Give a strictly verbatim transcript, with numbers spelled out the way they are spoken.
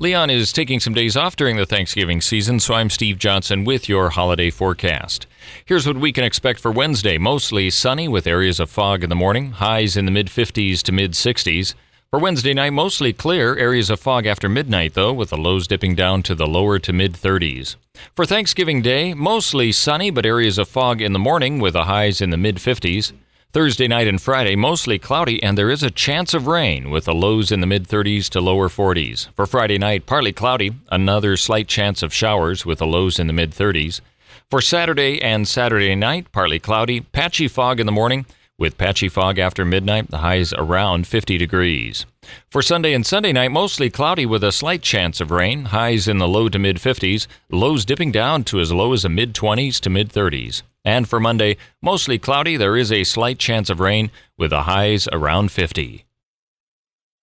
Leon is taking some days off during the Thanksgiving season, so I'm Steve Johnson with your holiday forecast. Here's what we can expect for Wednesday. Mostly sunny with areas of fog in the morning, highs in the mid fifties to mid sixties. For Wednesday night, mostly clear, areas of fog after midnight, though, with the lows dipping down to the lower to mid thirties. For Thanksgiving Day, mostly sunny, but areas of fog in the morning with the highs in the mid fifties. Thursday night and Friday, mostly cloudy, and there is a chance of rain with the lows in the mid thirties to lower forties. For Friday night, partly cloudy, another slight chance of showers with the lows in the mid thirties. For Saturday and Saturday night, partly cloudy, patchy fog in the morning, with patchy fog after midnight, the highs around fifty degrees. For Sunday and Sunday night, mostly cloudy with a slight chance of rain, highs in the low to mid fifties, lows dipping down to as low as the mid twenties to mid thirties. And for Monday, mostly cloudy, there is a slight chance of rain with the highs around fifty.